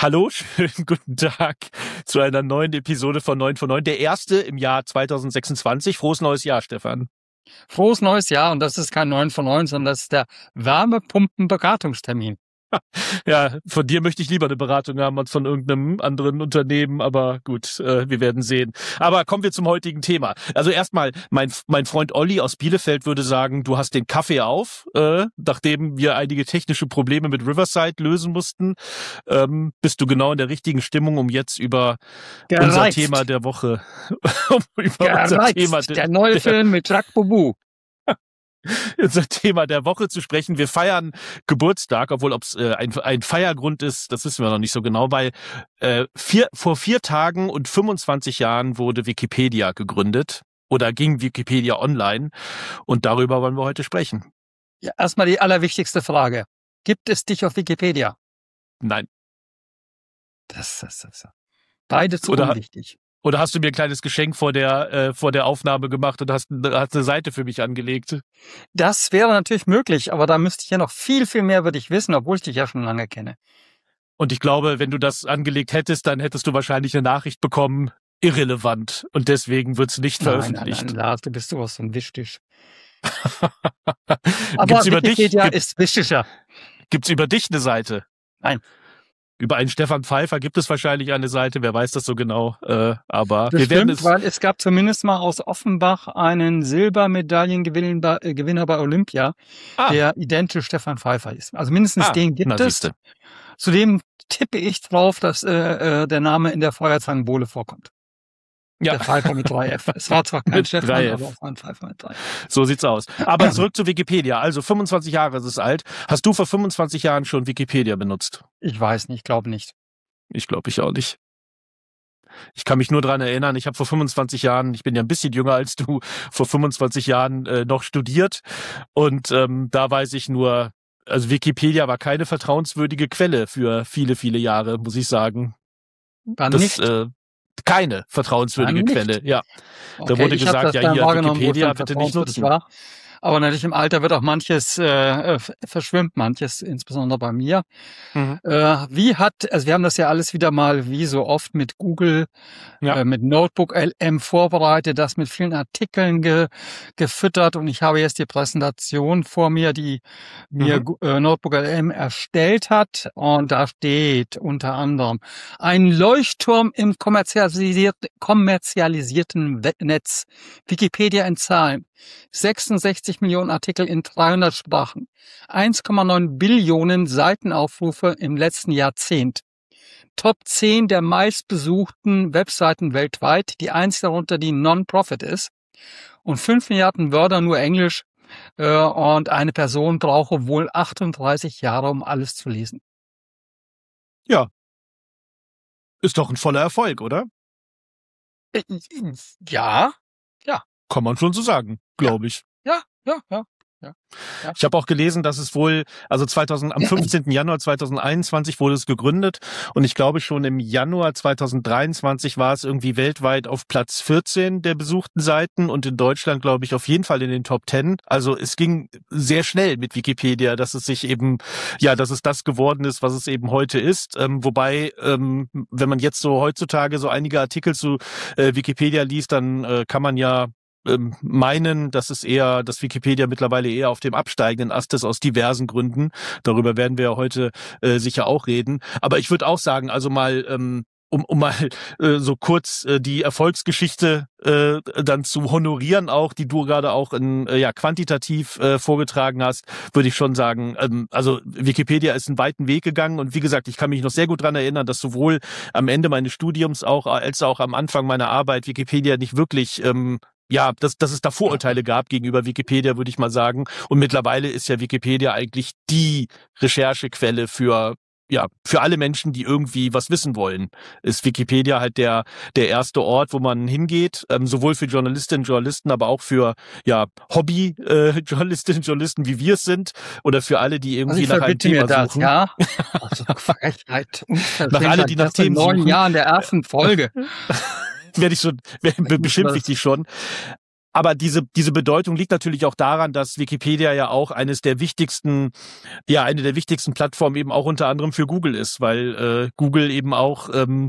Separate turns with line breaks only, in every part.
Hallo, schönen guten Tag zu einer neuen Episode von 9 von 9. Der erste im Jahr 2026. Frohes neues Jahr, Stefan.
Frohes neues Jahr, und das ist kein 9 von 9, sondern das ist der Wärmepumpenberatungstermin.
Ja, von dir möchte ich lieber eine Beratung haben als von irgendeinem anderen Unternehmen, aber gut, wir werden sehen. Aber kommen wir zum heutigen Thema. Also erstmal, mein Freund Olli aus Bielefeld würde sagen, du hast den Kaffee auf, nachdem wir einige technische Probleme mit Riverside lösen mussten. Bist du genau in der richtigen Stimmung, um jetzt über unser Thema der Woche,
der neue Film mit Jacques Boubou.
Unser Thema der Woche zu sprechen. Wir feiern Geburtstag, obwohl ob es ein Feiergrund ist, das wissen wir noch nicht so genau, weil vor 4 Tagen und 25 Jahren wurde Wikipedia gegründet oder ging Wikipedia online, und darüber wollen wir heute sprechen.
Ja, erstmal die allerwichtigste Frage. Gibt es dich auf Wikipedia?
Nein.
Das beide zu unwichtig.
Oder hast du mir ein kleines Geschenk vor der Aufnahme gemacht und hast eine Seite für mich angelegt?
Das wäre natürlich möglich, aber da müsste ich ja noch viel, viel mehr über dich wissen, obwohl ich dich ja schon lange kenne.
Und ich glaube, wenn du das angelegt hättest, dann hättest du wahrscheinlich eine Nachricht bekommen, irrelevant. Und deswegen wird es nicht veröffentlicht.
Nein, Lars, du bist sowas von Wichtisch.
Aber
Wikipedia ist wichtiger.
Gibt's über dich eine Seite?
Nein.
Über einen Stefan Pfeiffer gibt es wahrscheinlich eine Seite, wer weiß das so genau, aber
das
wir werden
stimmt, weil es gab zumindest mal aus Offenbach einen Silbermedaillengewinner bei Olympia, der identisch Stefan Pfeiffer ist. Also mindestens den gibt es.
Siehste.
Zudem tippe ich drauf, dass der Name in der Feuerzangenbowle vorkommt.
Ja.
Der Pfeiffer mit 3F. Es war zwar kein Stefan,
3F.
aber auch ein Pfeiffer mit 3F.
So sieht's aus. Aber zurück zu Wikipedia. Also 25 Jahre ist es alt. Hast du vor 25 Jahren schon Wikipedia benutzt?
Ich weiß nicht, glaube nicht.
Ich glaube, ich auch nicht. Ich kann mich nur dran erinnern, ich habe vor 25 Jahren, ich bin ja ein bisschen jünger als du, vor 25 Jahren noch studiert. Und da weiß ich nur, also Wikipedia war keine vertrauenswürdige Quelle für viele, viele Jahre, muss ich sagen. Keine vertrauenswürdige Quelle, ja.
Okay,
da wurde gesagt, ja, hier Wikipedia bitte nicht nutzen.
Aber natürlich im Alter wird auch manches, verschwimmt manches, insbesondere bei mir.
Mhm.
Wir haben das ja alles wieder mal, wie so oft, mit Google, mit Notebook LM vorbereitet, das mit vielen Artikeln gefüttert, und ich habe jetzt die Präsentation vor mir, die mir Notebook LM erstellt hat, und da steht unter anderem: ein Leuchtturm im kommerzialisierten Netz, Wikipedia in Zahlen. 66 Millionen Artikel in 300 Sprachen, 1,9 Billionen Seitenaufrufe im letzten Jahrzehnt. Top 10 der meistbesuchten Webseiten weltweit, die einzige darunter, die Non-Profit ist. Und 5 Milliarden Wörter nur Englisch, und eine Person brauche wohl 38 Jahre, um alles zu lesen.
Ja. Ist doch ein voller Erfolg, oder?
Ja.
Kann man schon so sagen, glaube ich.
Ja.
Ich habe auch gelesen, dass es wohl, also am 15. Januar 2021 wurde es gegründet, und ich glaube schon im Januar 2023 war es irgendwie weltweit auf Platz 14 der besuchten Seiten und in Deutschland, glaube ich, auf jeden Fall in den Top 10. Also es ging sehr schnell mit Wikipedia, dass es sich eben, dass es das geworden ist, was es eben heute ist. Wobei, wenn man jetzt so heutzutage so einige Artikel zu Wikipedia liest, dann kann man ja meinen, dass Wikipedia mittlerweile eher auf dem absteigenden Ast ist, aus diversen Gründen. Darüber werden wir ja heute sicher auch reden. Aber ich würde auch sagen, also mal, um mal so kurz die Erfolgsgeschichte dann zu honorieren auch, die du gerade auch quantitativ vorgetragen hast, würde ich schon sagen, also Wikipedia ist einen weiten Weg gegangen, und wie gesagt, ich kann mich noch sehr gut dran erinnern, dass sowohl am Ende meines Studiums als auch am Anfang meiner Arbeit Wikipedia nicht wirklich dass es da Vorurteile gab gegenüber Wikipedia, würde ich mal sagen. Und mittlerweile ist ja Wikipedia eigentlich die Recherchequelle für alle Menschen, die irgendwie was wissen wollen. Ist Wikipedia halt der erste Ort, wo man hingeht, sowohl für Journalistinnen und Journalisten, aber auch für Hobby-Journalistinnen und Journalisten, wie wir es sind, oder für alle, die irgendwie nach einem Thema suchen.
Ja? Also Frechheit,
nach alle, die nach Themen suchen.
9 Jahren der ersten Folge.
Beschimpfe ich dich schon. Aber diese Bedeutung liegt natürlich auch daran, dass Wikipedia ja auch eine der wichtigsten Plattformen eben auch unter anderem für Google ist, weil Google eben auch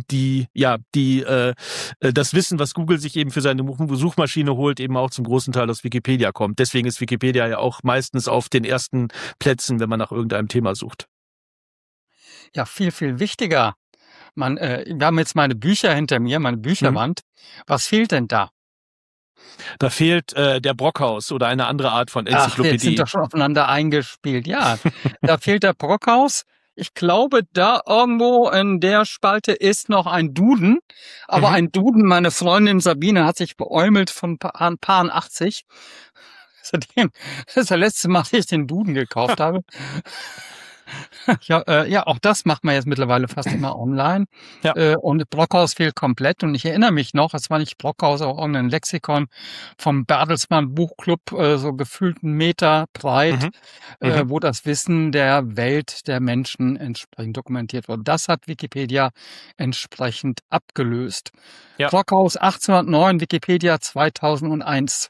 das Wissen, was Google sich eben für seine Suchmaschine holt, eben auch zum großen Teil aus Wikipedia kommt. Deswegen ist Wikipedia ja auch meistens auf den ersten Plätzen, wenn man nach irgendeinem Thema sucht.
Ja, viel, viel wichtiger. Wir haben jetzt meine Bücher hinter mir, meine Bücherwand. Was fehlt denn da?
Da fehlt der Brockhaus oder eine andere Art von
Ach,
Enzyklopädie.
jetzt sind doch schon aufeinander eingespielt. Ja, da fehlt der Brockhaus. Ich glaube, da irgendwo in der Spalte ist noch ein Duden. Aber ein Duden, meine Freundin Sabine hat sich beäumelt von Paaren 80. Seitdem, das ist das letzte Mal, dass ich den Duden gekauft habe. Ja, auch das macht man jetzt mittlerweile fast immer online.
Ja.
Und Brockhaus fehlt komplett. Und ich erinnere mich noch, es war nicht Brockhaus, aber irgendein Lexikon vom Bertelsmann Buchclub, so gefühlt 1 Meter breit, wo das Wissen der Welt der Menschen entsprechend dokumentiert wurde. Das hat Wikipedia entsprechend abgelöst.
Ja.
Brockhaus 1809, Wikipedia 2001.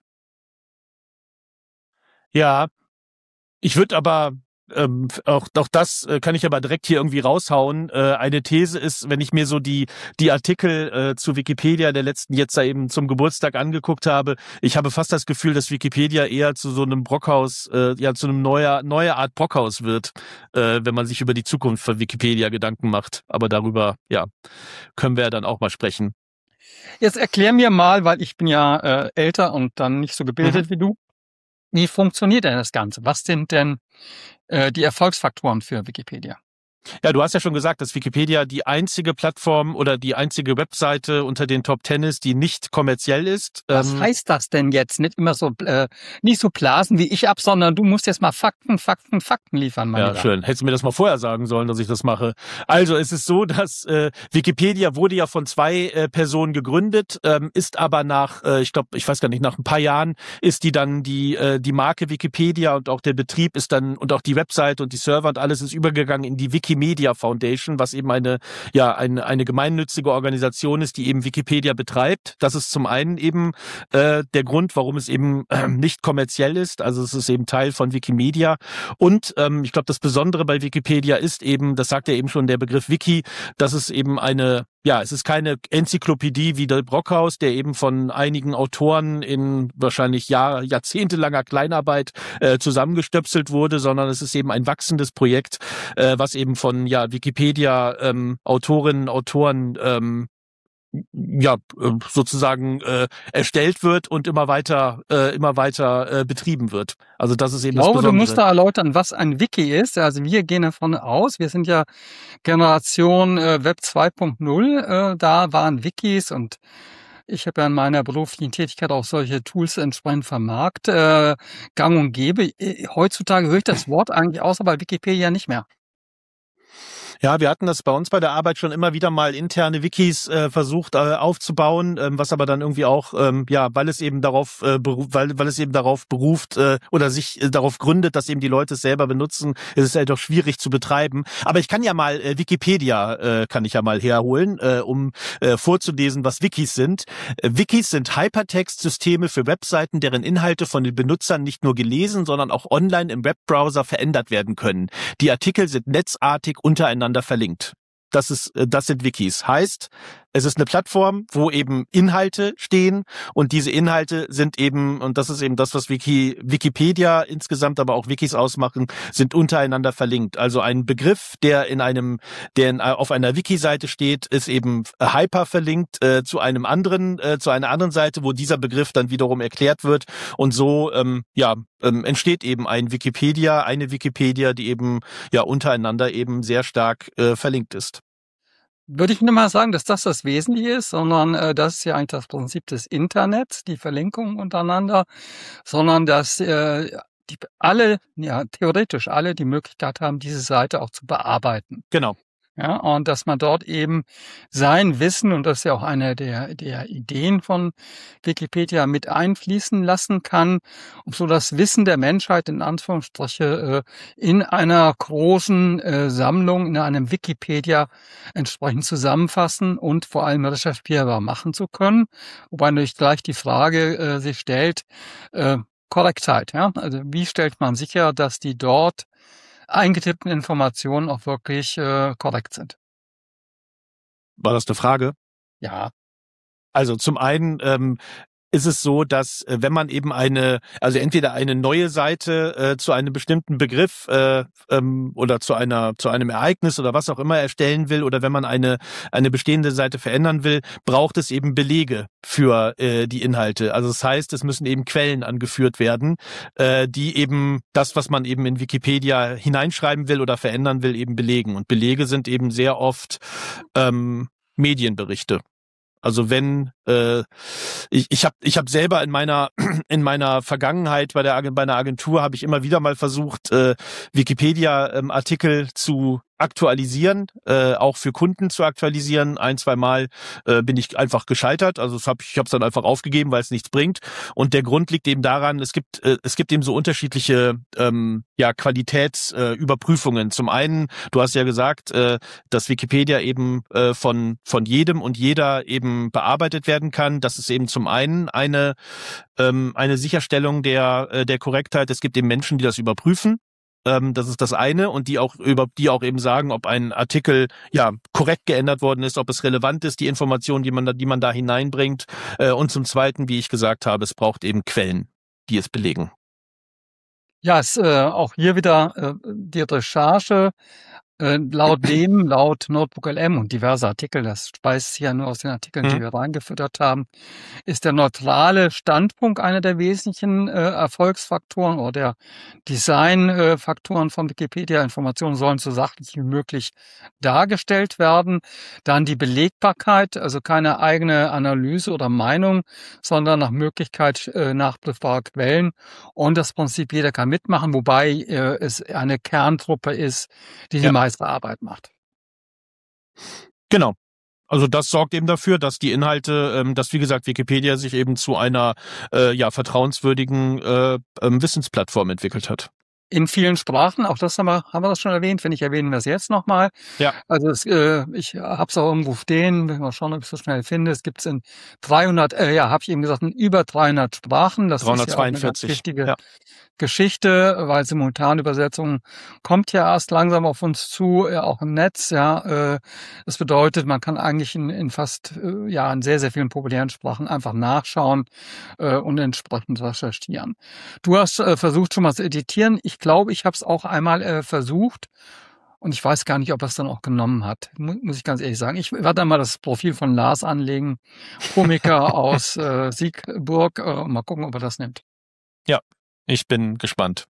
Ja, ich würde aber auch das kann ich aber direkt hier irgendwie raushauen. Eine These ist, wenn ich mir so die Artikel zu Wikipedia der letzten jetzt da eben zum Geburtstag angeguckt habe, ich habe fast das Gefühl, dass Wikipedia eher zu so einem Brockhaus, zu einem neue Art Brockhaus wird, wenn man sich über die Zukunft von Wikipedia Gedanken macht. Aber darüber, können wir ja dann auch mal sprechen.
Jetzt erklär mir mal, weil ich bin ja älter und dann nicht so gebildet wie du. Wie funktioniert denn das Ganze? Was sind denn die Erfolgsfaktoren für Wikipedia?
Ja, du hast ja schon gesagt, dass Wikipedia die einzige Plattform oder die einzige Webseite unter den Top 10 ist, die nicht kommerziell ist.
Was heißt das denn jetzt? Nicht immer so, nicht so blasen wie ich ab, sondern du musst jetzt mal Fakten liefern, mein Lieber.
Ja, schön. Hättest du mir das mal vorher sagen sollen, dass ich das mache. Also es ist so, dass Wikipedia wurde ja von 2 Personen gegründet, ist aber nach, ich weiß gar nicht, nach ein paar Jahren ist die dann die Marke Wikipedia und auch der Betrieb ist dann und auch die Website und die Server und alles ist übergegangen in die Wikimedia Foundation, was eben eine gemeinnützige Organisation ist, die eben Wikipedia betreibt. Das ist zum einen eben der Grund, warum es eben nicht kommerziell ist. Also es ist eben Teil von Wikimedia. Und ich glaube, das Besondere bei Wikipedia ist eben, das sagt ja eben schon der Begriff Wiki, dass es eben es ist keine Enzyklopädie wie der Brockhaus, der eben von einigen Autoren in wahrscheinlich jahrzehntelanger Kleinarbeit zusammengestöpselt wurde, sondern es ist eben ein wachsendes Projekt, was eben von Wikipedia Autorinnen, Autoren sozusagen erstellt wird und immer weiter betrieben wird. Also das ist eben das Besondere.
Du musst da erläutern, was ein Wiki ist. Also wir gehen davon aus, wir sind ja Generation Web 2.0, da waren Wikis und ich habe ja in meiner beruflichen Tätigkeit auch solche Tools entsprechend vermarktet, gang und gäbe. Heutzutage höre ich das Wort eigentlich außer bei Wikipedia nicht mehr.
Ja, wir hatten das bei uns bei der Arbeit schon immer wieder mal interne Wikis versucht aufzubauen, was aber dann irgendwie auch, weil es eben darauf beruft oder sich darauf gründet, dass eben die Leute es selber benutzen, ist es halt doch schwierig zu betreiben. Aber ich kann ja mal Wikipedia kann ich ja mal herholen, um vorzulesen, was Wikis sind. Wikis sind Hypertext-Systeme für Webseiten, deren Inhalte von den Benutzern nicht nur gelesen, sondern auch online im Webbrowser verändert werden können. Die Artikel sind netzartig untereinander verlinkt. Das sind Wikis. Heißt, es ist eine Plattform, wo eben Inhalte stehen und diese Inhalte sind eben, und das ist eben das, was Wikipedia insgesamt, aber auch Wikis ausmachen, sind untereinander verlinkt. Also ein Begriff, der auf einer Wiki-Seite steht, ist eben hyperverlinkt zu einer anderen Seite, wo dieser Begriff dann wiederum erklärt wird. Und so entsteht eben eine Wikipedia, die eben untereinander eben sehr stark verlinkt ist.
Würde ich nicht mal sagen, dass das Wesentliche ist, sondern das ist ja eigentlich das Prinzip des Internets, die Verlinkung untereinander, sondern dass theoretisch alle die Möglichkeit haben, diese Seite auch zu bearbeiten.
Genau.
Ja, und dass man dort eben sein Wissen, und das ist ja auch eine der Ideen von Wikipedia, mit einfließen lassen kann, so das Wissen der Menschheit in Anführungsstriche in einer großen Sammlung, in einem Wikipedia entsprechend zusammenfassen und vor allem recherchierbar machen zu können. Wobei natürlich gleich die Frage sich stellt, Korrektheit, ja? Also wie stellt man sicher, dass die dort eingetippten Informationen auch wirklich korrekt sind?
War das eine Frage?
Ja.
Also zum einen ist es so, dass wenn man eben also entweder eine neue Seite zu einem bestimmten Begriff oder zu einem Ereignis oder was auch immer erstellen will, oder wenn man eine bestehende Seite verändern will, braucht es eben Belege für die Inhalte. Also das heißt, es müssen eben Quellen angeführt werden, die eben das, was man eben in Wikipedia hineinschreiben will oder verändern will, eben belegen. Und Belege sind eben sehr oft Medienberichte. Also wenn ich habe selber in meiner Vergangenheit bei einer Agentur habe ich immer wieder mal versucht, Wikipedia Artikel zu aktualisieren, auch für Kunden zu aktualisieren. 1-2 Mal bin ich einfach gescheitert. Also ich habe es dann einfach aufgegeben, weil es nichts bringt. Und der Grund liegt eben daran, es gibt eben so unterschiedliche Qualitätsüberprüfungen. Zum einen, du hast ja gesagt, dass Wikipedia eben von jedem und jeder eben bearbeitet werden kann. Das ist eben zum einen eine Sicherstellung der Korrektheit. Es gibt eben Menschen, die das überprüfen. Das ist das eine, und die auch eben sagen, ob ein Artikel korrekt geändert worden ist, ob es relevant ist, die Informationen, die man da hineinbringt. Und zum Zweiten, wie ich gesagt habe, es braucht eben Quellen, die es belegen.
Ja, es auch hier wieder die Recherche. Laut Notebook LM und diverse Artikel, das speist sich ja nur aus den Artikeln, die wir reingefüttert haben, ist der neutrale Standpunkt einer der wesentlichen Erfolgsfaktoren oder der Designfaktoren von Wikipedia. Informationen sollen so sachlich wie möglich dargestellt werden. Dann die Belegbarkeit, also keine eigene Analyse oder Meinung, sondern nach Möglichkeit nachprüfbare Quellen. Und das Prinzip, jeder kann mitmachen, wobei es eine Kerntruppe ist, die meiste Arbeit macht.
Genau. Also das sorgt eben dafür, dass die Inhalte, dass wie gesagt Wikipedia sich eben zu einer vertrauenswürdigen Wissensplattform entwickelt hat.
In vielen Sprachen, auch das haben wir das schon erwähnt, wenn nicht, erwähnen wir es jetzt nochmal.
Ja.
Also ich habe es auch irgendwo stehen, wenn wir schauen, ob ich es so schnell finde. Es gibt es in 300, habe ich eben gesagt, in über 300 Sprachen. Das
342.
ist ja auch eine ganz wichtige Geschichte, weil Simultanübersetzung kommt ja erst langsam auf uns zu, auch im Netz. Das bedeutet, man kann eigentlich in fast in sehr, sehr vielen populären Sprachen einfach nachschauen und entsprechend recherchieren. Du hast versucht schon mal zu editieren. Ich glaube, ich habe es auch einmal versucht. Und ich weiß gar nicht, ob er es dann auch genommen hat. Muss ich ganz ehrlich sagen. Ich werde dann mal das Profil von Lars anlegen. Komiker aus Siegburg. Mal gucken, ob er das nimmt.
Ja, ich bin gespannt.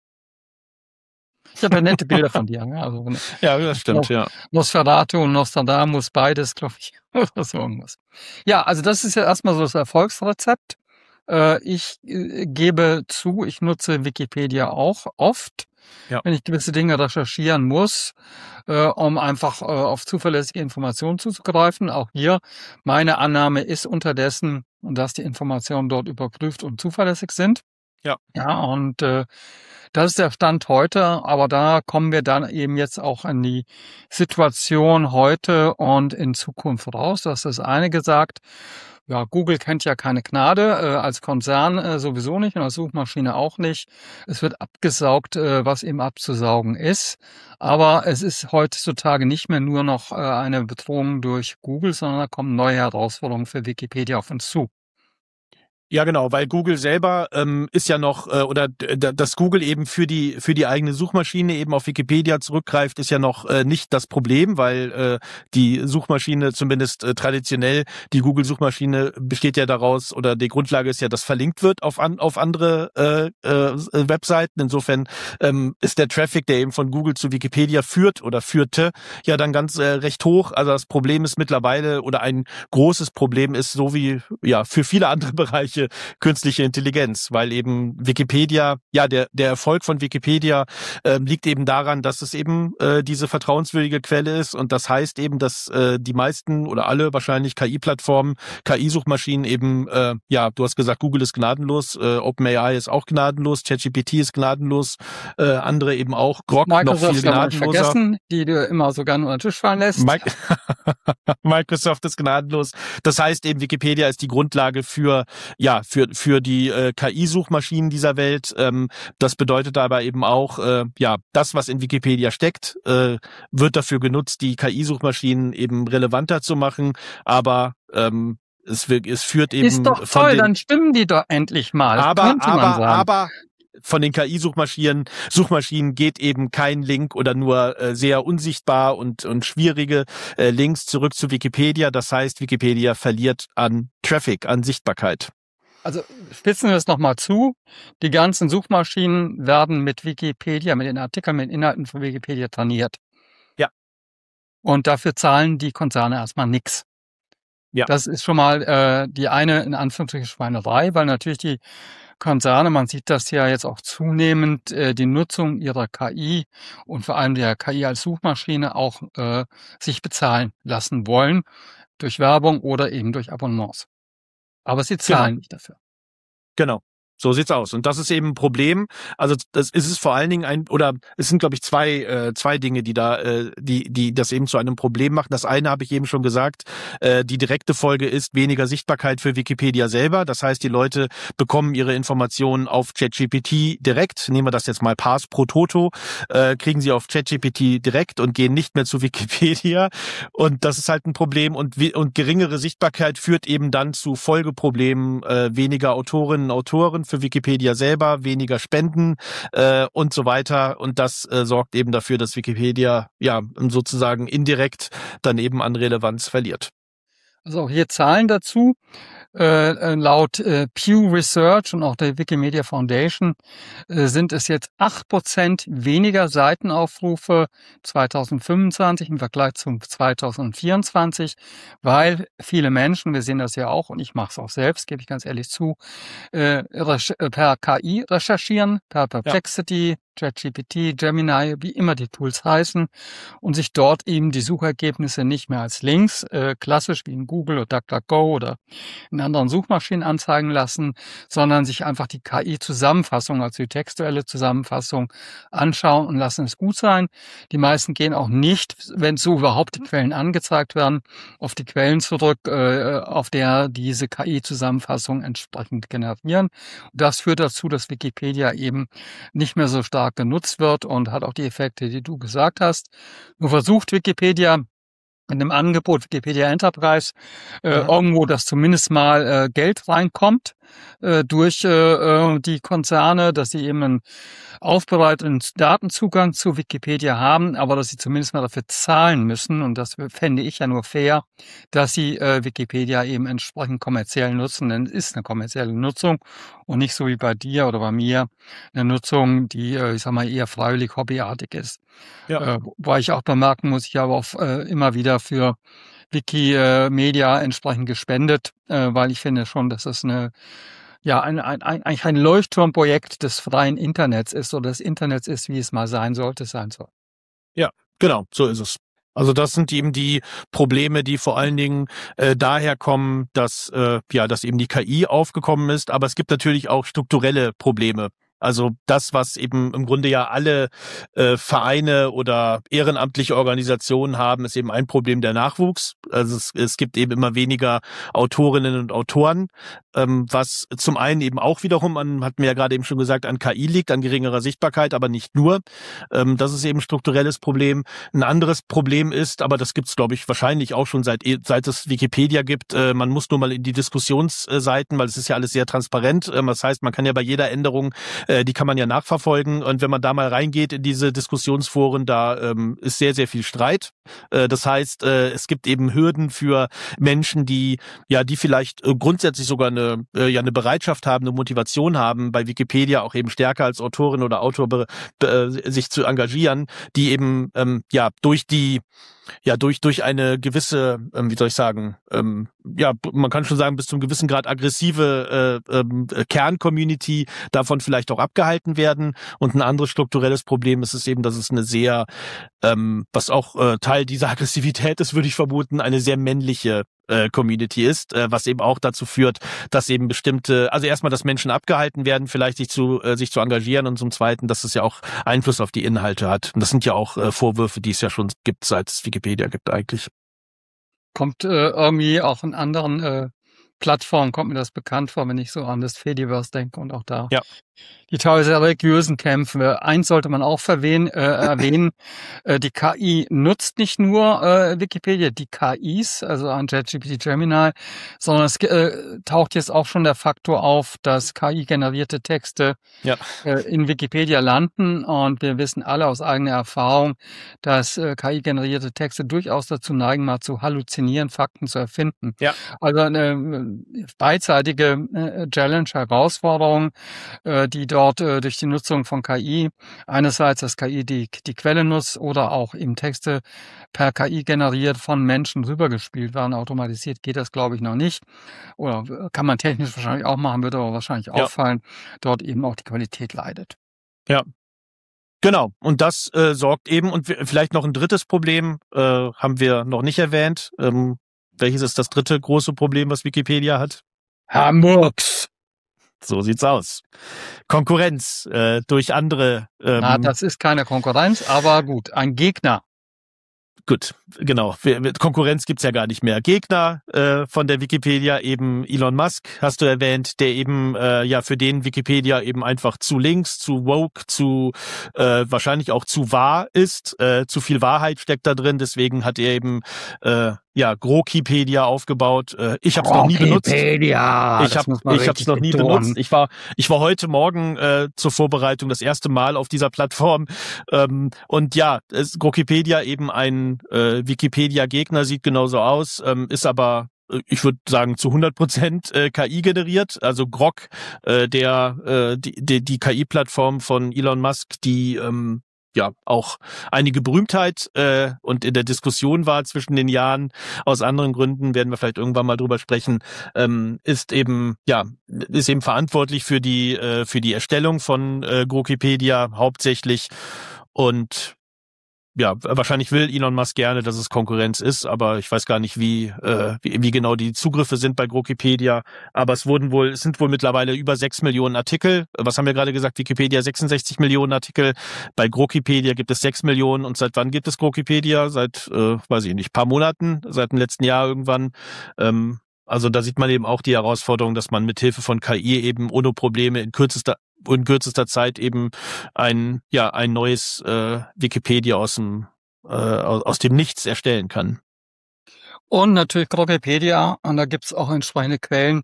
Ich habe ja nette Bilder von dir. Also,
ja, das stimmt, ja.
Nosferatu und Nostradamus, beides, glaube ich. Oder so irgendwas. Ja, also das ist ja erstmal so das Erfolgsrezept. Ich gebe zu, ich nutze Wikipedia auch oft, wenn ich gewisse Dinge recherchieren muss, um einfach auf zuverlässige Informationen zuzugreifen. Auch hier, meine Annahme ist unterdessen, dass die Informationen dort überprüft und zuverlässig sind. Ja, und das ist der Stand heute, aber da kommen wir dann eben jetzt auch in die Situation heute und in Zukunft raus. Du hast das eine gesagt. Ja, Google kennt ja keine Gnade, als Konzern sowieso nicht und als Suchmaschine auch nicht. Es wird abgesaugt, was eben abzusaugen ist. Aber es ist heutzutage nicht mehr nur noch eine Bedrohung durch Google, sondern da kommen neue Herausforderungen für Wikipedia auf uns zu.
Ja, genau, weil Google selber ist ja noch, dass Google eben für die eigene Suchmaschine eben auf Wikipedia zurückgreift, ist ja noch nicht das Problem, weil die Suchmaschine, zumindest traditionell, die Google-Suchmaschine besteht ja daraus, oder die Grundlage ist ja, dass verlinkt wird auf andere Webseiten. Insofern ist der Traffic, der eben von Google zu Wikipedia führt oder führte, ja dann ganz recht hoch. Also das Problem ist mittlerweile, oder ein großes Problem ist, so wie für viele andere Bereiche, solche künstliche Intelligenz, weil eben Wikipedia, ja, der Erfolg von Wikipedia liegt eben daran, dass es eben diese vertrauenswürdige Quelle ist, und das heißt eben, dass die meisten oder alle wahrscheinlich KI-Plattformen, KI-Suchmaschinen eben, ja, du hast gesagt, Google ist gnadenlos, OpenAI ist auch gnadenlos, ChatGPT ist gnadenlos, andere eben auch, Grok noch viel gnadenloser.
Vergessen, die du immer so gerne unter den Tisch fallen lässt.
Microsoft ist gnadenlos. Das heißt eben, Wikipedia ist die Grundlage für die KI-Suchmaschinen dieser Welt. Das bedeutet aber eben auch, das, was in Wikipedia steckt, wird dafür genutzt, die KI-Suchmaschinen eben relevanter zu machen. Aber es führt eben
ist doch toll, dann stimmen die doch endlich mal.
Aber von den KI-Suchmaschinen geht eben kein Link oder nur sehr unsichtbar und schwierige Links zurück zu Wikipedia. Das heißt, Wikipedia verliert an Traffic, an Sichtbarkeit.
Also spitzen wir es nochmal zu. Die ganzen Suchmaschinen werden mit Wikipedia, mit den Artikeln, mit den Inhalten von Wikipedia trainiert.
Ja.
Und dafür zahlen die Konzerne erstmal nichts. Ja. Das ist schon mal die eine, in Anführungsstrichen, Schweinerei, weil natürlich die Konzerne, man sieht das ja jetzt auch zunehmend, die Nutzung ihrer KI und vor allem der KI als Suchmaschine auch sich bezahlen lassen wollen durch Werbung oder eben durch Abonnements. Aber sie zahlen nicht dafür.
Genau. So sieht's aus. Und das ist eben ein Problem. Also das ist es vor allen Dingen es sind, glaube ich, zwei Dinge, die das eben zu einem Problem machen. Das eine habe ich eben schon gesagt. Die direkte Folge ist weniger Sichtbarkeit für Wikipedia selber. Das heißt, die Leute bekommen ihre Informationen auf ChatGPT direkt. Nehmen wir das jetzt mal Pass pro Toto. Kriegen sie auf ChatGPT direkt und gehen nicht mehr zu Wikipedia. Und das ist halt ein Problem. Und geringere Sichtbarkeit führt eben dann zu Folgeproblemen, weniger Autorinnen und Autoren für Wikipedia selber, weniger Spenden und so weiter. Und das sorgt eben dafür, dass Wikipedia sozusagen indirekt dann eben an Relevanz verliert.
Also auch hier Zahlen dazu. Laut Pew Research und auch der Wikimedia Foundation sind es jetzt 8% weniger Seitenaufrufe 2025 im Vergleich zu 2024, weil viele Menschen, wir sehen das ja auch und ich mache es auch selbst, gebe ich ganz ehrlich zu, per KI recherchieren, per Perplexity, ChatGPT, Gemini, wie immer die Tools heißen, und sich dort eben die Suchergebnisse nicht mehr als Links, klassisch wie in Google oder DuckDuckGo oder in anderen Suchmaschinen anzeigen lassen, sondern sich einfach die KI-Zusammenfassung, also die textuelle Zusammenfassung anschauen und lassen es gut sein. Die meisten gehen auch nicht, wenn so überhaupt die Quellen angezeigt werden, auf die Quellen zurück, auf der diese KI-Zusammenfassung entsprechend generieren. Das führt dazu, dass Wikipedia eben nicht mehr so stark genutzt wird und hat auch die Effekte, die du gesagt hast. Nur versucht Wikipedia in dem Angebot Wikipedia Enterprise irgendwo, dass zumindest mal Geld reinkommt durch die Konzerne, dass sie eben einen aufbereiteten Datenzugang zu Wikipedia haben, aber dass sie zumindest mal dafür zahlen müssen, und das fände ich ja nur fair, dass sie Wikipedia eben entsprechend kommerziell nutzen, denn es ist eine kommerzielle Nutzung und nicht so wie bei dir oder bei mir eine Nutzung, die, ich sag mal, eher freiwillig hobbyartig ist. Ja. Wobei ich auch bemerken muss, ich habe auch immer wieder für Wikimedia entsprechend gespendet, weil ich finde schon, dass es eigentlich ein Leuchtturmprojekt des freien Internets ist oder des Internets ist, wie es mal sein soll.
Ja, genau, so ist es. Also das sind eben die Probleme, die vor allen Dingen daher kommen, dass eben die KI aufgekommen ist. Aber es gibt natürlich auch strukturelle Probleme. Also das, was eben im Grunde ja alle Vereine oder ehrenamtliche Organisationen haben, ist eben ein Problem der Nachwuchs. Also es gibt eben immer weniger Autorinnen und Autoren, was zum einen eben auch wiederum hat mir ja gerade eben schon gesagt, an KI liegt, an geringerer Sichtbarkeit, aber nicht nur. Das ist eben ein strukturelles Problem. Ein anderes Problem ist, aber das gibt's, glaube ich, wahrscheinlich auch schon seit es Wikipedia gibt, man muss nur mal in die Diskussionsseiten, weil es ist ja alles sehr transparent. Das heißt, man kann ja bei jeder Änderung die kann man ja nachverfolgen, und wenn man da mal reingeht in diese Diskussionsforen, da ist sehr, sehr viel Streit. Das heißt, es gibt eben Hürden für Menschen, die vielleicht grundsätzlich sogar eine Bereitschaft haben, eine Motivation haben, bei Wikipedia auch eben stärker als Autorin oder Autor sich zu engagieren, die eben durch eine gewisse, ja, man kann schon sagen, bis zum gewissen Grad aggressive Kern-Community davon vielleicht auch abgehalten werden. Und ein anderes strukturelles Problem ist es eben, dass es eine sehr, was auch Teil dieser Aggressivität ist, würde ich vermuten, eine sehr männliche Community ist, was eben auch dazu führt, dass eben bestimmte, also erstmal, dass Menschen abgehalten werden, vielleicht sich zu engagieren, und zum Zweiten, dass es ja auch Einfluss auf die Inhalte hat. Und das sind ja auch Vorwürfe, die es ja schon gibt, seit es Wikipedia gibt eigentlich.
Kommt irgendwie auch in anderen Plattformen, kommt mir das bekannt vor, wenn ich so an das Fediverse denke und auch da
Ja.
die teilweise religiösen Kämpfe. Eins sollte man auch erwähnen, die KI nutzt nicht nur Wikipedia, die KIs, also an ChatGPT, Gemini, sondern es taucht jetzt auch schon der Faktor auf, dass KI-generierte Texte in Wikipedia landen, und wir wissen alle aus eigener Erfahrung, dass KI-generierte Texte durchaus dazu neigen, mal zu halluzinieren, Fakten zu erfinden.
Ja.
Also eine beidseitige Challenge, Herausforderung, die dort durch die Nutzung von KI, einerseits, dass KI die Quelle nutzt oder auch eben Texte per KI generiert von Menschen rübergespielt werden. Automatisiert geht das, glaube ich, noch nicht. Oder kann man technisch wahrscheinlich auch machen, wird aber wahrscheinlich auffallen, dort eben auch die Qualität leidet.
Ja. Genau, und das sorgt eben, und vielleicht noch ein drittes Problem, haben wir noch nicht erwähnt. Welches ist das dritte große Problem, was Wikipedia hat?
Herr Murks.
So sieht's aus. Konkurrenz durch andere.
Das ist keine Konkurrenz, aber gut, ein Gegner.
Gut, genau. Konkurrenz gibt's ja gar nicht mehr. Gegner von der Wikipedia, eben Elon Musk, hast du erwähnt, der eben für den Wikipedia eben einfach zu links, zu woke, zu wahrscheinlich auch zu wahr ist. Zu viel Wahrheit steckt da drin. Deswegen hat er eben Grokipedia aufgebaut. Ich habe es noch nie benutzt. Ich habe es noch nie benutzt. Ich war heute Morgen zur Vorbereitung das erste Mal auf dieser Plattform. Und ja, Grokipedia eben ein Wikipedia-Gegner, sieht genauso aus, ist aber, ich würde sagen, zu 100% KI generiert. Also Grok, die KI-Plattform von Elon Musk, die auch einige Berühmtheit und in der Diskussion war zwischen den Jahren. Aus anderen Gründen werden wir vielleicht irgendwann mal drüber sprechen. Ist eben verantwortlich für die Erstellung von Grokipedia hauptsächlich. Und ja, wahrscheinlich will Elon Musk gerne, dass es Konkurrenz ist, aber ich weiß gar nicht, wie genau die Zugriffe sind bei Grokipedia. Aber es sind wohl mittlerweile über 6 Millionen Artikel. Was haben wir gerade gesagt? Wikipedia 66 Millionen Artikel. Bei Grokipedia gibt es 6 Millionen. Und seit wann gibt es Grokipedia? Seit, weiß ich nicht, paar Monaten, seit dem letzten Jahr irgendwann. Also da sieht man eben auch die Herausforderung, dass man mit Hilfe von KI eben ohne Probleme in kürzester Zeit eben ein neues Wikipedia aus dem Nichts erstellen kann.
Und natürlich Grokipedia, und da gibt's auch entsprechende Quellen,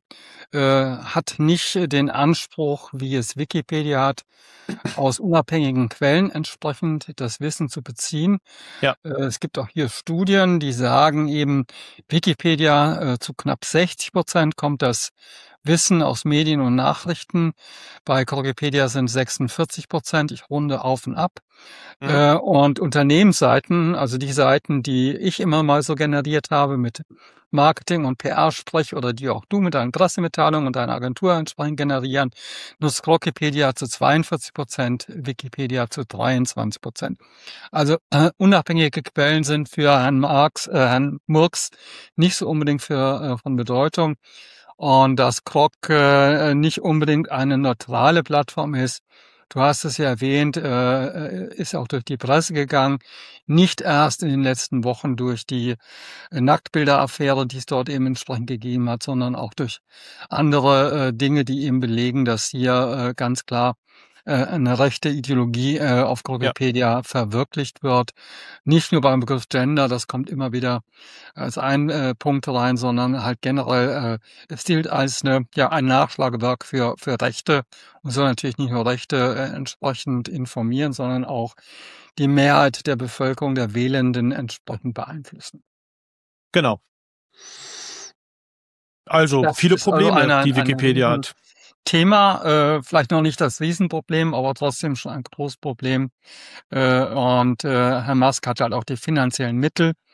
hat nicht den Anspruch, wie es Wikipedia hat, aus unabhängigen Quellen entsprechend das Wissen zu beziehen.
Ja.
Es gibt auch hier Studien, die sagen eben, Wikipedia zu knapp 60% kommt das Wissen aus Medien und Nachrichten. Bei Grokipedia sind 46%. Ich runde auf und ab. Und Unternehmensseiten, also die Seiten, die ich immer mal so generiert habe mit Marketing und PR-Sprech oder die auch du mit deinen Pressemitteilungen und deiner Agentur entsprechend generieren, nutzt Grokipedia zu 42%, Wikipedia zu 23%. Also unabhängige Quellen sind für Herrn Murks nicht so unbedingt von Bedeutung. Und dass Grok nicht unbedingt eine neutrale Plattform ist, du hast es ja erwähnt, ist auch durch die Presse gegangen, nicht erst in den letzten Wochen durch die Nacktbilder-Affäre, die es dort eben entsprechend gegeben hat, sondern auch durch andere Dinge, die eben belegen, dass hier ganz klar eine rechte Ideologie auf Grokipedia verwirklicht wird. Nicht nur beim Begriff Gender, das kommt immer wieder als ein Punkt rein, sondern halt generell, es gilt als ein Nachschlagewerk für Rechte und soll natürlich nicht nur Rechte entsprechend informieren, sondern auch die Mehrheit der Bevölkerung, der Wählenden entsprechend beeinflussen.
Genau. Also das viele Probleme, die Wikipedia hat.
Thema, vielleicht noch nicht das Riesenproblem, aber trotzdem schon ein großes Problem. Und Herr Musk hat halt auch die finanziellen Mittel,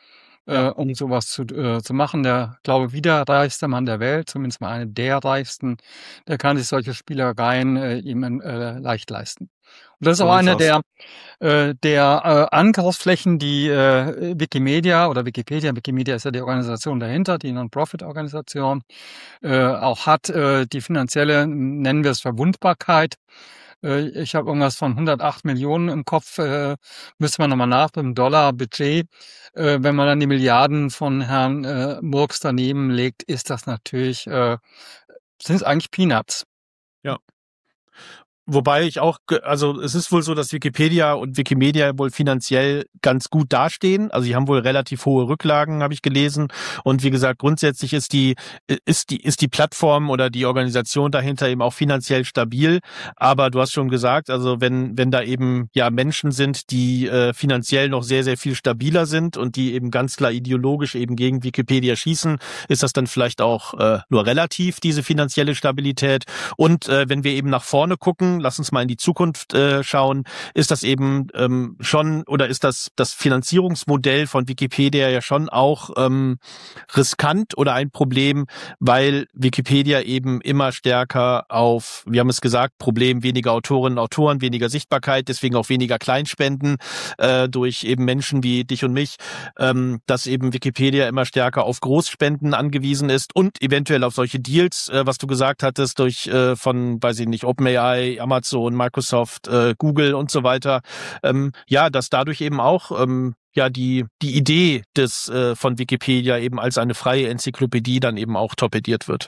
um sowas zu machen. Der, glaube wieder reichste Mann der Welt, zumindest mal einer der reichsten, der kann sich solche Spielereien eben leicht leisten. Und das ist
So
auch
sieht's
eine
aus.
der Angriffsflächen, die Wikimedia ist ja die Organisation dahinter, die Non-Profit-Organisation, auch hat, die finanzielle, nennen wir es Verwundbarkeit. Ich habe irgendwas von 108 Millionen im Kopf, müsste man nochmal nach dem Dollar-Budget. Wenn man dann die Milliarden von Herrn Murks daneben legt, ist das natürlich, sind es eigentlich Peanuts.
Ja. Wobei ich auch, also es ist wohl so, dass Wikipedia und Wikimedia wohl finanziell ganz gut dastehen. Also die haben wohl relativ hohe Rücklagen, habe ich gelesen. Und wie gesagt, grundsätzlich ist die Plattform oder die Organisation dahinter eben auch finanziell stabil. Aber du hast schon gesagt, also wenn da eben ja Menschen sind, die finanziell noch sehr, sehr viel stabiler sind und die eben ganz klar ideologisch eben gegen Wikipedia schießen, ist das dann vielleicht auch nur relativ, diese finanzielle Stabilität. Und wenn wir eben nach vorne gucken, lass uns mal in die Zukunft schauen, ist das eben schon, oder ist das Finanzierungsmodell von Wikipedia ja schon auch riskant oder ein Problem, weil Wikipedia eben immer stärker auf, wir haben es gesagt, Problem weniger Autorinnen und Autoren, weniger Sichtbarkeit, deswegen auch weniger Kleinspenden durch eben Menschen wie dich und mich, dass eben Wikipedia immer stärker auf Großspenden angewiesen ist und eventuell auf solche Deals, was du gesagt hattest, durch von, weiß ich nicht, OpenAI, Amazon, Microsoft, Google und so weiter, ja, dass dadurch eben auch ja die Idee des von Wikipedia eben als eine freie Enzyklopädie dann eben auch torpediert wird.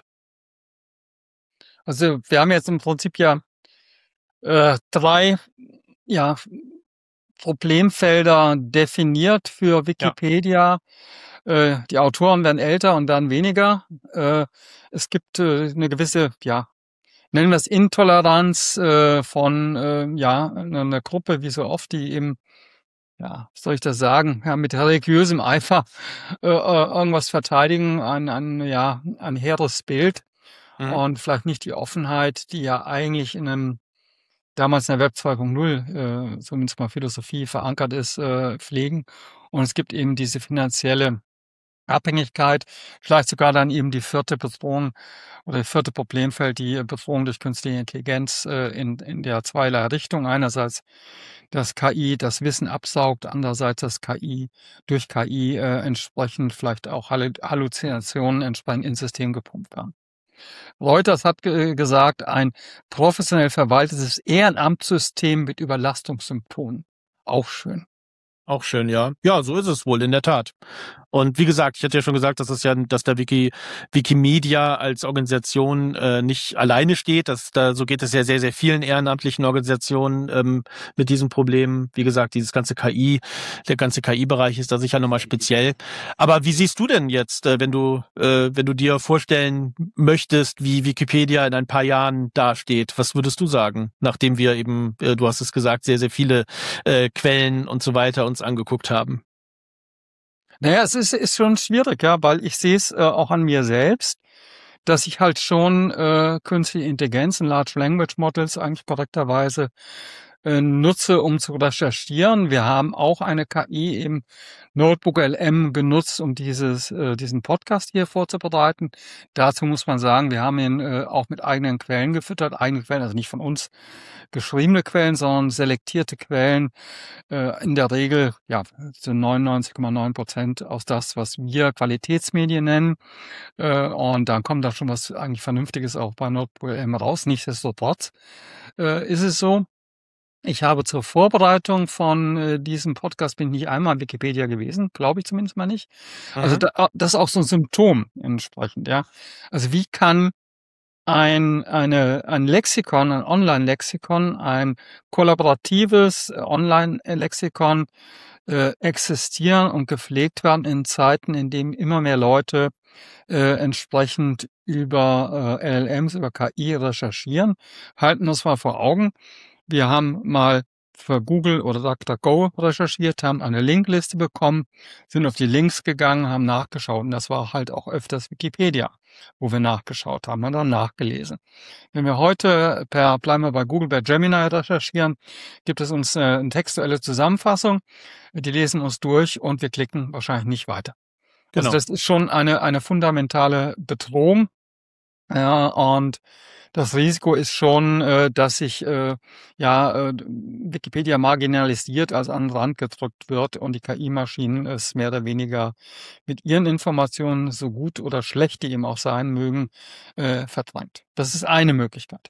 Also wir haben jetzt im Prinzip ja 3 ja, Problemfelder definiert für Wikipedia. Ja. Die Autoren werden älter und werden weniger. Es gibt eine gewisse, ja, nennen wir es Intoleranz von ja, einer Gruppe, wie so oft, die eben, ja, was soll ich das sagen, ja, mit religiösem Eifer irgendwas verteidigen, ein hehres Bild und vielleicht nicht die Offenheit, die ja eigentlich in einem damals in der Web 2.0, zumindest mal Philosophie verankert ist, pflegen. Und es gibt eben diese finanzielle Abhängigkeit, vielleicht sogar dann eben die 4. Bedrohung oder das 4. Problemfeld, die Bedrohung durch künstliche Intelligenz in der zweierlei Richtung. Einerseits, dass KI das Wissen absaugt, andererseits, dass KI durch KI entsprechend vielleicht auch Halluzinationen entsprechend ins System gepumpt werden. Reuters hat gesagt, ein professionell verwaltetes Ehrenamtssystem mit Überlastungssymptomen. Auch schön.
Auch schön, ja. Ja, so ist es wohl, in der Tat. Und wie gesagt, ich hatte ja schon gesagt, dass der Wikimedia als Organisation nicht alleine steht. So geht es ja sehr, sehr vielen ehrenamtlichen Organisationen mit diesem Problem. Wie gesagt, der ganze KI-Bereich ist da sicher nochmal speziell. Aber wie siehst du denn jetzt, wenn du dir vorstellen möchtest, wie Wikipedia in ein paar Jahren dasteht? Was würdest du sagen, nachdem wir eben, du hast es gesagt, sehr, sehr viele Quellen und so weiter uns angeguckt haben?
Naja, es ist schon schwierig, ja, weil ich sehe es auch an mir selbst, dass ich halt schon künstliche Intelligenz und Large Language Models eigentlich korrekterweise nutze, um zu recherchieren. Wir haben auch eine KI im Notebook LM genutzt, um diesen Podcast hier vorzubereiten. Dazu muss man sagen, wir haben ihn auch mit eigenen Quellen gefüttert, eigene Quellen, also nicht von uns geschriebene Quellen, sondern selektierte Quellen, in der Regel ja zu 99,9% aus das, was wir Qualitätsmedien nennen. Und dann kommt da schon was eigentlich Vernünftiges auch bei Notebook LM raus. Nichtsdestotrotz ist es so, ich habe zur Vorbereitung von diesem Podcast bin ich nicht einmal in Wikipedia gewesen, glaube ich zumindest mal nicht. Also das ist auch so ein Symptom entsprechend, ja. Also wie kann ein Lexikon, ein Online-Lexikon, ein kollaboratives Online-Lexikon existieren und gepflegt werden in Zeiten, in denen immer mehr Leute entsprechend über LLMs, über KI recherchieren. Halten wir uns mal vor Augen. Wir haben mal für Google oder DuckDuckGo recherchiert, haben eine Linkliste bekommen, sind auf die Links gegangen, haben nachgeschaut. Und das war halt auch öfters Wikipedia, wo wir nachgeschaut haben und dann nachgelesen. Wenn wir heute bleiben wir bei Google, bei Gemini recherchieren, gibt es uns eine textuelle Zusammenfassung. Die lesen uns durch und wir klicken wahrscheinlich nicht weiter. Also
Genau.
das ist schon eine fundamentale Bedrohung. Ja, und das Risiko ist schon, dass sich Wikipedia marginalisiert, also an den Rand gedrückt wird und die KI-Maschinen es mehr oder weniger mit ihren Informationen, so gut oder schlecht die eben auch sein mögen, verdrängt. Das ist eine Möglichkeit.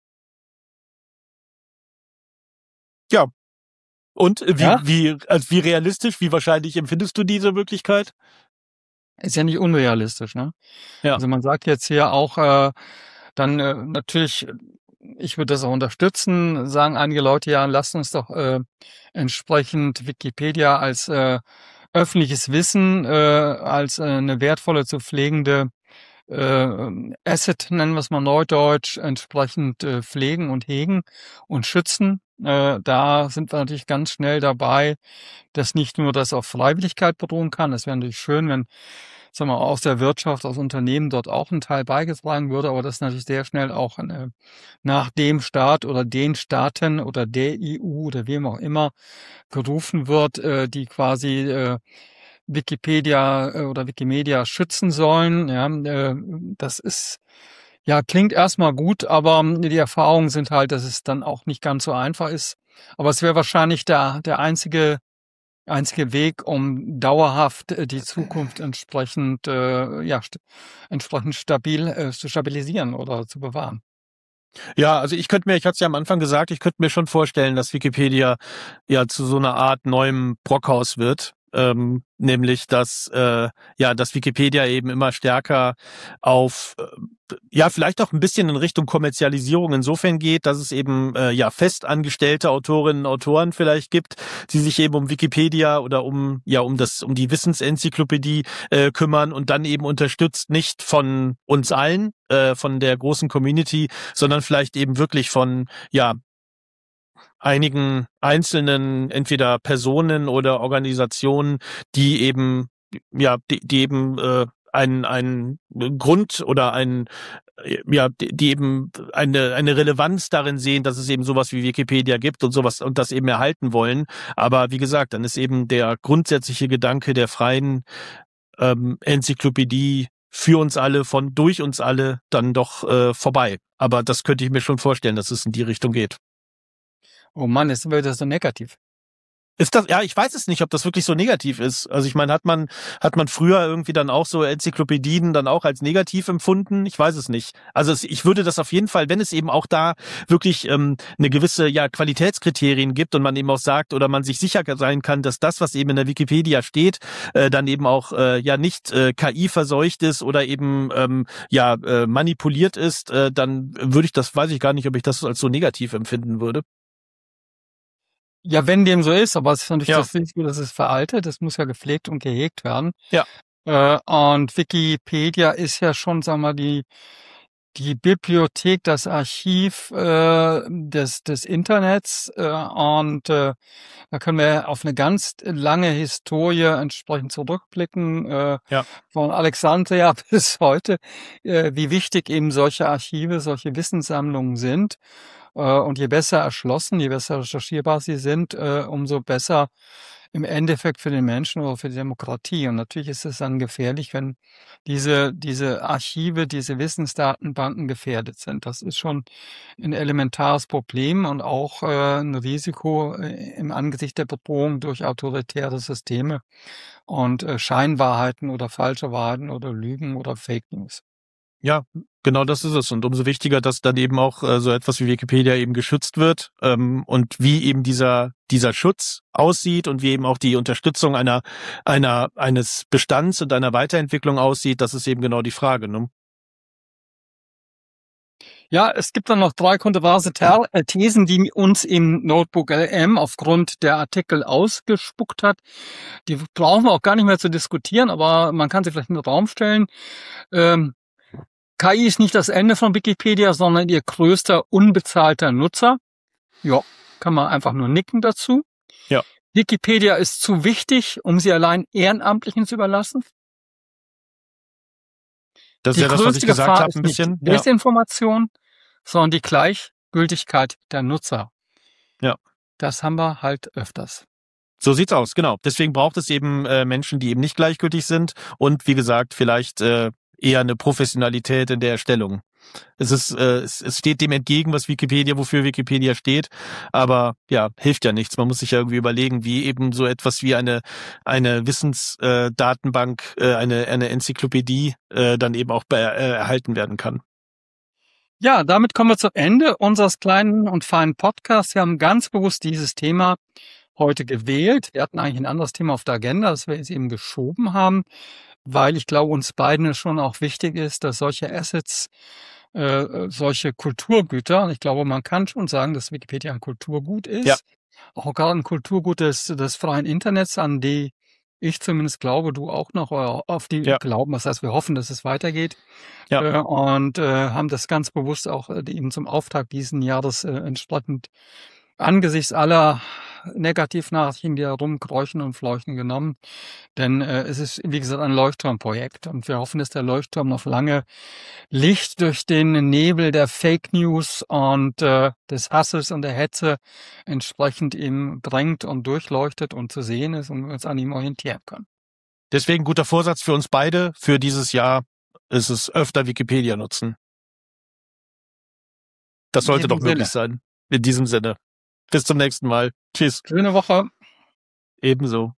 Ja. Und
Ja,
wie realistisch, wie wahrscheinlich empfindest du diese Möglichkeit?
ist ja nicht unrealistisch, ne?
Ja.
Also man sagt jetzt hier auch, dann natürlich, ich würde das auch unterstützen, sagen einige Leute, ja, lasst uns doch entsprechend Wikipedia als öffentliches Wissen, als eine wertvolle zu pflegende Asset, nennen wir es mal neudeutsch, entsprechend pflegen und hegen und schützen. Da sind wir natürlich ganz schnell dabei, dass nicht nur das auf Freiwilligkeit beruhen kann. Es wäre natürlich schön, wenn, sagen wir, aus der Wirtschaft, aus Unternehmen dort auch ein Teil beigetragen würde, aber das natürlich sehr schnell auch nach dem Staat oder den Staaten oder der EU oder wem auch immer gerufen wird, die quasi Wikipedia oder Wikimedia schützen sollen. Ja, das ist klingt erstmal gut, aber die Erfahrungen sind halt, dass es dann auch nicht ganz so einfach ist. Aber es wäre wahrscheinlich der einzige Weg, um dauerhaft die Zukunft entsprechend entsprechend stabil zu stabilisieren oder zu bewahren.
Ja, also ich hatte es ja am Anfang gesagt, ich könnte mir schon vorstellen, dass Wikipedia ja zu so einer Art neuem Brockhaus wird. Nämlich, dass Wikipedia eben immer stärker auf vielleicht auch ein bisschen in Richtung Kommerzialisierung insofern geht, dass es eben festangestellte Autorinnen und Autoren vielleicht gibt, die sich eben um Wikipedia oder um die Wissensenzyklopädie kümmern und dann eben unterstützt nicht von uns allen, von der großen Community, sondern vielleicht eben wirklich von einigen einzelnen, entweder Personen oder Organisationen, die eben, die eben einen Grund oder die eben eine Relevanz darin sehen, dass es eben sowas wie Wikipedia gibt und sowas und das eben erhalten wollen. Aber wie gesagt, dann ist eben der grundsätzliche Gedanke der freien Enzyklopädie für uns alle, durch uns alle, dann doch vorbei. Aber das könnte ich mir schon vorstellen, dass es in die Richtung geht.
Oh Mann, jetzt wird das so negativ.
Ist das, ja, ich weiß es nicht, ob das wirklich so negativ ist. Also ich meine, hat man früher irgendwie dann auch so Enzyklopädien dann auch als negativ empfunden? Ich weiß es nicht. Also ich würde das auf jeden Fall, wenn es eben auch da wirklich eine gewisse Qualitätskriterien gibt und man eben auch sagt oder man sich sicher sein kann, dass das, was eben in der Wikipedia steht, dann eben auch nicht KI verseucht ist oder eben manipuliert ist, dann würde ich das, weiß ich gar nicht, ob ich das als so negativ empfinden würde.
Ja, wenn dem so ist, aber es ist natürlich
Ja,
das Risiko, dass es veraltet. Das muss ja gepflegt und gehegt werden.
ja,
Und Wikipedia ist ja schon, sagen wir mal, die Bibliothek, das Archiv des Internets. Da können wir auf eine ganz lange Historie entsprechend zurückblicken,
ja.
von Alexandria bis heute, wie wichtig eben solche Archive, solche Wissenssammlungen sind. Und je besser erschlossen, je besser recherchierbar sie sind, umso besser im Endeffekt für den Menschen oder für die Demokratie. Und natürlich ist es dann gefährlich, wenn diese Archive, diese Wissensdatenbanken gefährdet sind. Das ist schon ein elementares Problem und auch ein Risiko im Angesicht der Bedrohung durch autoritäre Systeme und Scheinwahrheiten oder falsche Wahrheiten oder Lügen oder Fake News.
Ja, genau das ist es. Und umso wichtiger, dass dann eben auch so etwas wie Wikipedia eben geschützt wird und wie eben dieser Schutz aussieht und wie eben auch die Unterstützung eines Bestands und einer Weiterentwicklung aussieht, das ist eben genau die Frage. Ne?
Ja, es gibt dann noch 3 kontroverse Thesen, die uns im Notebook LM aufgrund der Artikel ausgespuckt hat. Die brauchen wir auch gar nicht mehr zu diskutieren, aber man kann sie vielleicht in den Raum stellen. KI ist nicht das Ende von Wikipedia, sondern ihr größter unbezahlter Nutzer. Ja, kann man einfach nur nicken dazu.
Ja.
Wikipedia ist zu wichtig, um sie allein Ehrenamtlichen zu überlassen.
Das ist
Die
ja das, was ich
größte
gesagt
Gefahr
habe,
ist
ein
nicht
bisschen. Ja.
Desinformation, sondern die Gleichgültigkeit der Nutzer.
Ja.
Das haben wir halt öfters.
So sieht's aus, genau. Deswegen braucht es eben Menschen, die eben nicht gleichgültig sind und wie gesagt, vielleicht eher eine Professionalität in der Erstellung. Es steht dem entgegen, wofür Wikipedia steht, aber ja, hilft ja nichts. Man muss sich ja irgendwie überlegen, wie eben so etwas wie eine Wissensdatenbank, eine Enzyklopädie dann eben auch erhalten werden kann.
Ja, damit kommen wir zum Ende unseres kleinen und feinen Podcasts. Wir haben ganz bewusst dieses Thema heute gewählt. Wir hatten eigentlich ein anderes Thema auf der Agenda, das wir jetzt eben geschoben haben, weil ich glaube, uns beiden es schon auch wichtig ist, dass solche Assets, solche Kulturgüter, und ich glaube, man kann schon sagen, dass Wikipedia ein Kulturgut ist,
Ja.
auch gerade ein Kulturgut des freien Internets, an die ich zumindest glaube, du auch noch auf die glauben. Das heißt, wir hoffen, dass es weitergeht.
Ja.
Und haben das ganz bewusst auch eben zum Auftakt diesen Jahres entsprechend angesichts aller Negativnachrichten, die herumkräuchen und fleuchen, genommen. Denn es ist, wie gesagt, ein Leuchtturmprojekt. Und wir hoffen, dass der Leuchtturm noch lange Licht durch den Nebel der Fake News und des Hasses und der Hetze entsprechend ihm bringt und durchleuchtet und zu sehen ist und wir uns an ihm orientieren können.
Deswegen guter Vorsatz für uns beide für dieses Jahr ist es öfter Wikipedia nutzen. Das sollte doch möglich sein. In diesem Sinne. Bis zum nächsten Mal. Tschüss.
Schöne Woche.
Ebenso.